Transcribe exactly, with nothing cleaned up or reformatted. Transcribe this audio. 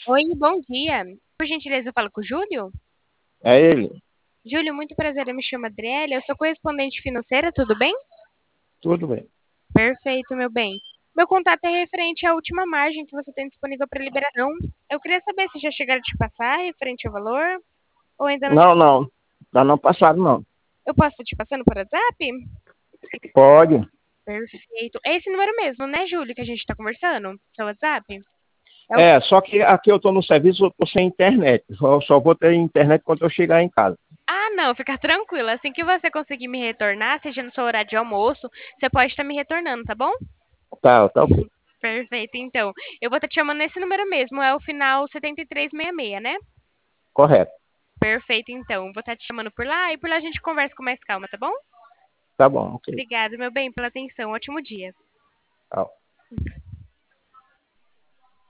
Oi, bom dia. Por gentileza, eu falo com o Júlio? É ele. Júlio, muito prazer, eu me chamo Adriele, eu sou correspondente financeira, tudo bem? Tudo bem. Perfeito, meu bem. Meu contato é referente à última margem que você tem disponível para liberação. Eu queria saber se já chegaram a te passar referente ao valor ou ainda não te... Não, não. Tá não passado, não. Eu posso estar te passando por WhatsApp? Pode. Perfeito. É esse número mesmo, né, Júlio, que a gente está conversando? Seu WhatsApp? É o... É, só que aqui eu tô no serviço, eu tô sem internet. Só, só vou ter internet quando eu chegar em casa. Ah, não, fica tranquilo. Assim que você conseguir me retornar, seja no seu horário de almoço, você pode estar me retornando, tá bom? Tá, tá ok. Perfeito, então. Eu vou estar te chamando nesse número mesmo, é o final setenta e três sessenta e seis, né? Correto. Perfeito, então. Vou estar te chamando por lá e por lá a gente conversa com mais calma, tá bom? Tá bom, ok. Obrigada, meu bem, pela atenção. Ótimo dia. Tá.